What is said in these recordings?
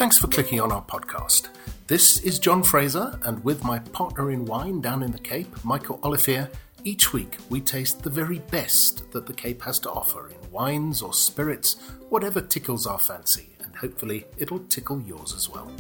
Thanks for clicking on our podcast. This is John Fraser, and with my partner in wine down in the Cape, Michael Olivier, each week we taste the very best that the Cape has to offer in wines or spirits, whatever tickles our fancy, and hopefully it'll tickle yours as well.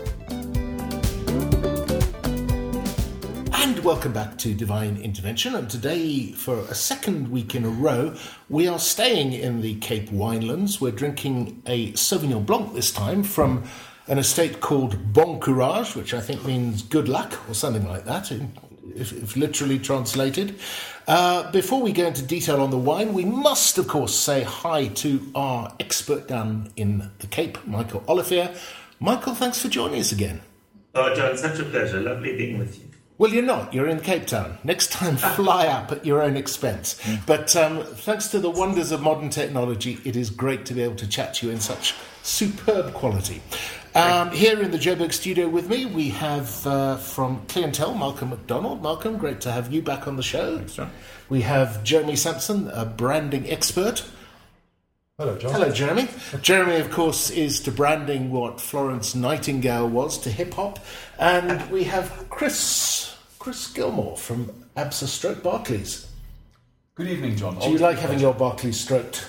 And welcome back to Divine Intervention, and today, for a second week in a row, we are staying in the Cape Winelands. We're drinking a Sauvignon Blanc this time from an estate called Bon Courage, which I think means good luck, or something like that, if literally translated. Before we go into detail on the wine, we must, of course, say hi to our expert down in the Cape, Michael Olivier. Michael, thanks for joining us again. Oh, John, such a pleasure. Lovely being with you. Well, you're not. You're in Cape Town. Next time, fly up at your own expense. But thanks to the wonders of modern technology, it is great to be able to chat to you in such superb quality. Here in the Joburg studio with me, we have from Clientele, Malcolm McDonald. Malcolm, great to have you back on the show. Thanks, John. We have Jeremy Sampson, a branding expert. Hello, John. Hello, Jeremy. Jeremy, of course, is to branding what Florence Nightingale was to hip-hop. And we have Chris Gilmore from ABSA Stroke Barcleys. Good evening, John. Do you like having your Barclays stroked?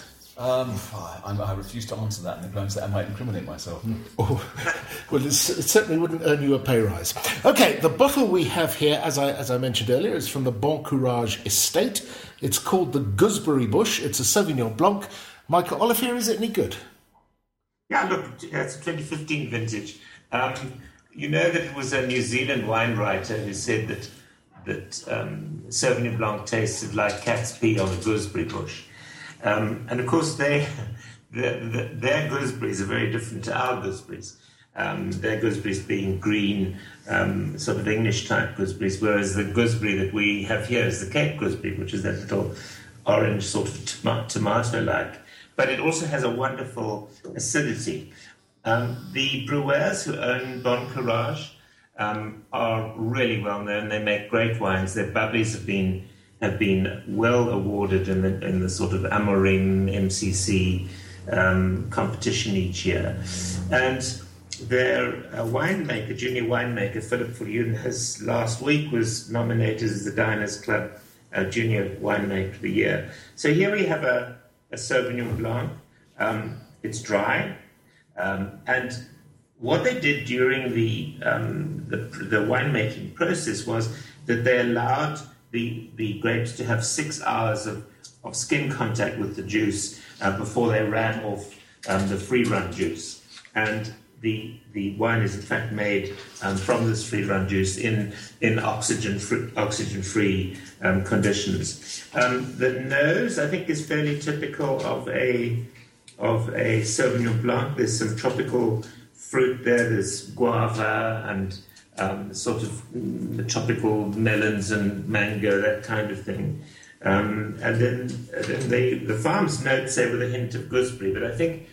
I refuse to answer that on the grounds that I might incriminate myself. Oh, well, it certainly wouldn't earn you a pay rise. Okay, the bottle we have here, as I mentioned earlier, is from the Bon Courage estate. It's called the Gooseberry Bush. It's a Sauvignon Blanc. Michael Olivier, is it any good? Yeah, look, it's a 2015 vintage. You know that it was a New Zealand wine writer who said that Sauvignon Blanc tasted like cat's pee on a gooseberry bush. And of course, their gooseberries are very different to our gooseberries. Their gooseberries being green, sort of English-type gooseberries, whereas the gooseberry that we have here is the Cape gooseberry, which is that little orange sort of tomato-like. But it also has a wonderful acidity. The brewers who own Bon Courage are really well known. They make great wines. Their bubblies have been well awarded in the sort of Amorim MCC competition each year. And their winemaker, junior winemaker, Philip Viljoen, last week was nominated as the Diners Club Junior Winemaker of the Year. So here we have a Sauvignon Blanc. It's dry. And what they did during the winemaking process was that they allowed the grapes to have 6 hours of skin contact with the juice before they ran off the free-run juice. And the wine is in fact made from this free-run juice in oxygen-free conditions. The nose, I think, is fairly typical of a Sauvignon Blanc. There's some tropical fruit there. There's guava and sort of tropical melons and mango, that kind of thing. And then the farm's notes say with a hint of gooseberry, but I think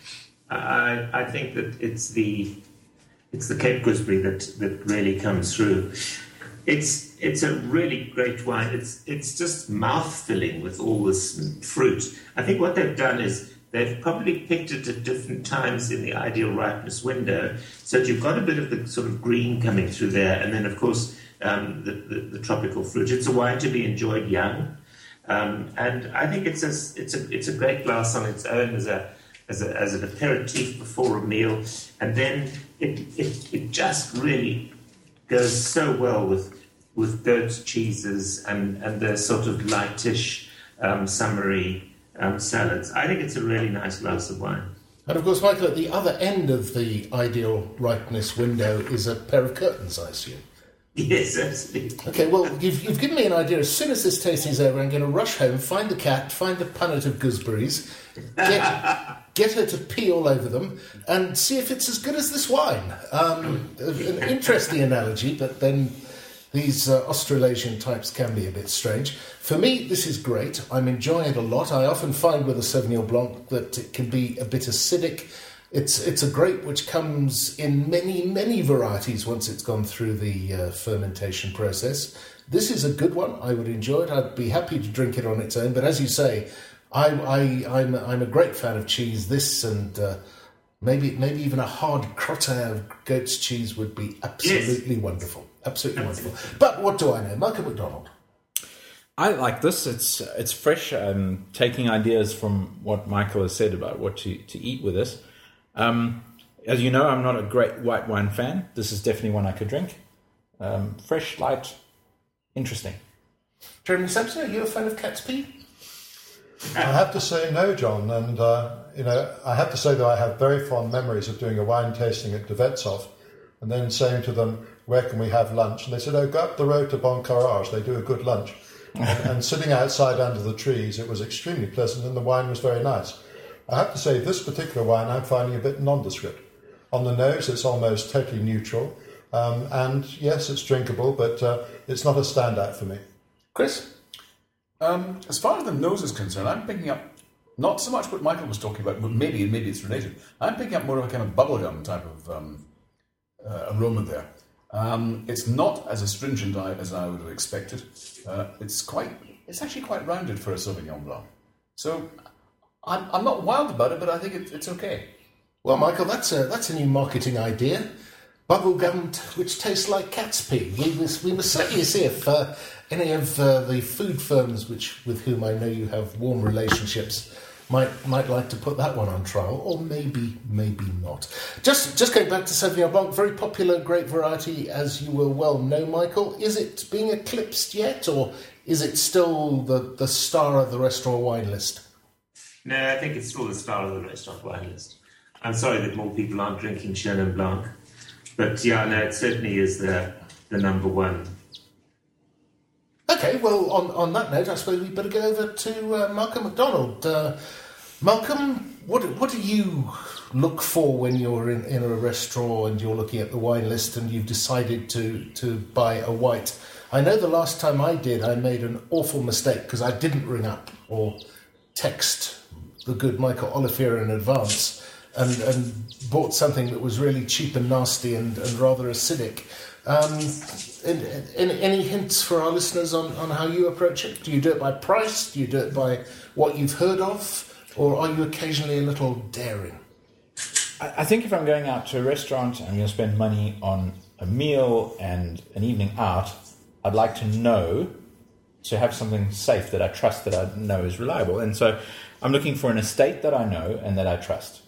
that it's the Cape gooseberry that really comes through. It's a really great wine. It's just mouth-filling with all this fruit. I think what they've done is they've probably picked it at different times in the ideal ripeness window, so that you've got a bit of the sort of green coming through there, and then of course the tropical fruit. It's a wine to be enjoyed young, and I think it's a great glass on its own as an aperitif before a meal, and then it just really goes so well with goat cheeses and the sort of lightish summery salads. I think it's a really nice glass of wine. And of course, Michael, at the other end of the ideal ripeness window is a pair of curtains, I assume. Yes, absolutely. Okay, well, you've given me an idea. As soon as this tasting's over, I'm going to rush home, find the cat, find a punnet of gooseberries, get her to pee all over them, and see if it's as good as this wine. An interesting analogy, but then these Australasian types can be a bit strange. For me, this is great. I'm enjoying it a lot. I often find with a Sauvignon Blanc that it can be a bit acidic. It's a grape which comes in many, many varieties once it's gone through the fermentation process. This is a good one. I would enjoy it. I'd be happy to drink it on its own. But as you say, I'm a great fan of cheese. This and Maybe even a hard crottin of goat's cheese would be absolutely wonderful. Absolutely wonderful. But what do I know? Malcolm McDonald. I like this. It's fresh. Taking ideas from what Michael has said about what to eat with this. As you know, I'm not a great white wine fan. This is definitely one I could drink. Fresh, light, interesting. Jeremy Sampson, are you a fan of cat's pee? I have to say no, John. And, I have to say that I have very fond memories of doing a wine tasting at De Wetsoff and then saying to them, where can we have lunch? And they said, go up the road to Bon Carrage. They do a good lunch. and sitting outside under the trees, it was extremely pleasant and the wine was very nice. I have to say, this particular wine I'm finding a bit nondescript. On the nose, it's almost totally neutral. And yes, it's drinkable, but it's not a standout for me. Chris? As far as the nose is concerned, I'm picking up not so much what Michael was talking about, but maybe it's related. I'm picking up more of a kind of bubblegum type of aroma there. It's not as astringent as I would have expected. It's actually quite rounded for a Sauvignon Blanc. So I'm not wild about it, but I think it's okay. Well, Michael, that's a new marketing idea. Bubblegum which tastes like cat's pee. We must certainly see if any of the food firms with whom I know you have warm relationships might like to put that one on trial, or maybe not. Just going back to Sauvignon Blanc, very popular, great variety, as you will well know, Michael. Is it being eclipsed yet, or is it still the star of the restaurant wine list? No, I think it's still the star of the restaurant wine list. I'm sorry that more people aren't drinking Chenin Blanc, but yeah, no, it certainly is the number one. Okay, well, on that note, I suppose we better go over to Malcolm McDonald. Malcolm, what do you look for when you're in a restaurant and you're looking at the wine list and you've decided to buy a white? I know the last time I did, I made an awful mistake because I didn't ring up or text the good Michael Olivier in advance and bought something that was really cheap and nasty and rather acidic. Any hints for our listeners on how you approach it? Do you do it by price? Do you do it by what you've heard of? Or are you occasionally a little daring? I think if I'm going out to a restaurant and I'm going to spend money on a meal and an evening out, I'd like to have something safe that I trust, that I know is reliable. And so I'm looking for an estate that I know and that I trust.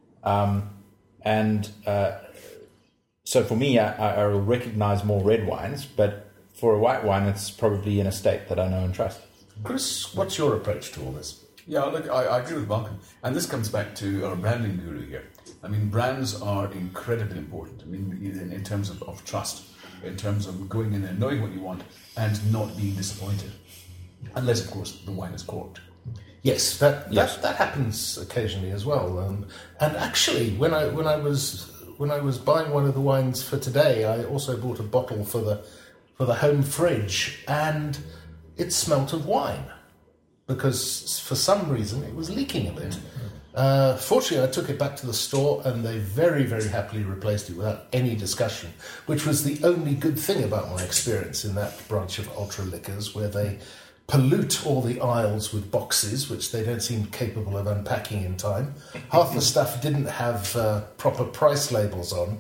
So for me, I will recognize more red wines, but for a white wine, it's probably an estate that I know and trust. Chris, what's your approach to all this? Yeah, look, I agree with Malcolm. And this comes back to our branding guru here. I mean, brands are incredibly important. I mean, in terms of trust, in terms of going in and knowing what you want and not being disappointed. Unless, of course, the wine is corked. Yes, that happens occasionally as well. And actually, when I was buying one of the wines for today, I also bought a bottle for the home fridge, and it smelt of wine because for some reason it was leaking a bit. Fortunately, I took it back to the store, and they very, very happily replaced it without any discussion, which was the only good thing about my experience in that branch of Ultra Liquors, where they pollute all the aisles with boxes, which they don't seem capable of unpacking in time. Half the stuff didn't have proper price labels on.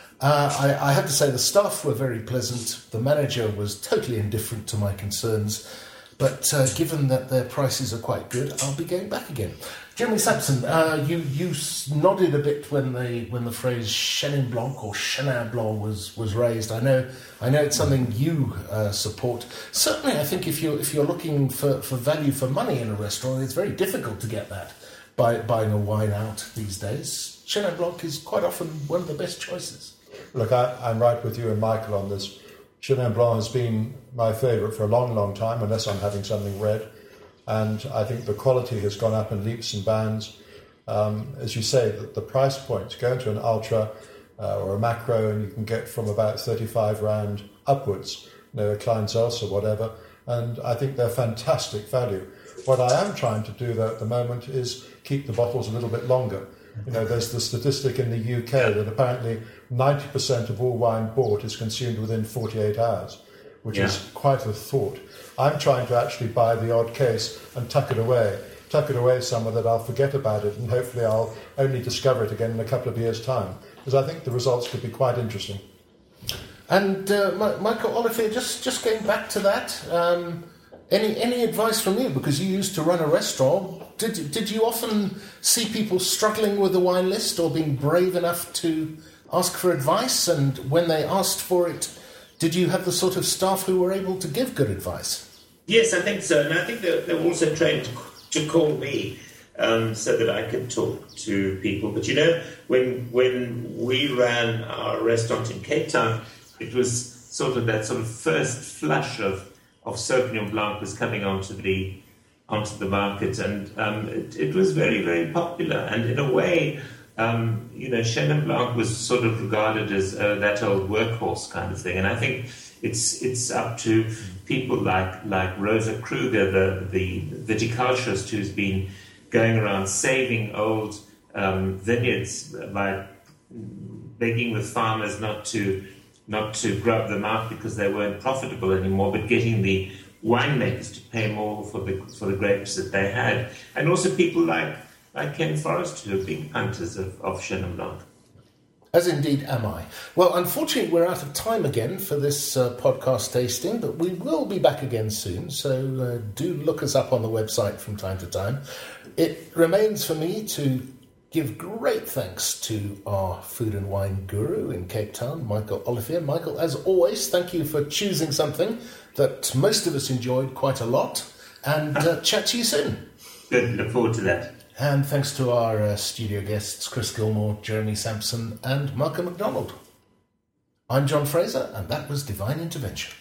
I have to say the staff were very pleasant. The manager was totally indifferent to my concerns. But given that their prices are quite good, I'll be going back again. Jeremy Sampson, you nodded a bit when the phrase Chenin Blanc or Chenin Blanc was raised. I know it's something you support. Certainly, I think if you're looking for value for money in a restaurant, it's very difficult to get that by buying a wine out these days. Chenin Blanc is quite often one of the best choices. Look, I'm right with you and Michael on this. Chenin Blanc has been my favourite for a long, long time, unless I'm having something red. And I think the quality has gone up in leaps and bounds. As you say, the price point, go into an Ultra or a Macro, and you can get from about 35 rand upwards, a Klein Zels or whatever. And I think they're fantastic value. What I am trying to do, though, at the moment is keep the bottles a little bit longer. There's the statistic in the UK that apparently 90% of all wine bought is consumed within 48 hours, which is quite a thought. I'm trying to actually buy the odd case and tuck it away tuck it away somewhere that I'll forget about it, and hopefully I'll only discover it again in a couple of years' time. Because I think the results could be quite interesting. And Michael Olivier, just going back to that, any advice from you? Because you used to run a restaurant. Did you often see people struggling with the wine list or being brave enough to ask for advice? And when they asked for it, did you have the sort of staff who were able to give good advice? Yes, I think so. And I think they were also trained to call me so that I could talk to people. But, when we ran our restaurant in Cape Town, it was sort of that sort of first flush of Sauvignon Blanc was coming onto the market, and it was very, very popular. And in a way, Chenin Blanc was sort of regarded as that old workhorse kind of thing. And I think it's up to people like Rosa Kruger, the viticulturist who's been going around saving old vineyards by begging with farmers not to grub them out because they weren't profitable anymore, but getting the winemakers to pay more for the grapes that they had, and also people like Ken Forrest, who are big hunters of Chenin Blanc. As indeed am I. Well, unfortunately, we're out of time again for this podcast tasting, but we will be back again soon, so do look us up on the website from time to time. It remains for me to give great thanks to our food and wine guru in Cape Town, Michael Olivier. Michael, as always, thank you for choosing something that most of us enjoyed quite a lot, and chat to you soon. Good, look forward to that. And thanks to our studio guests, Chris Gilmore, Jeremy Sampson, and Malcolm MacDonald. I'm John Fraser, and that was Divine Intervention.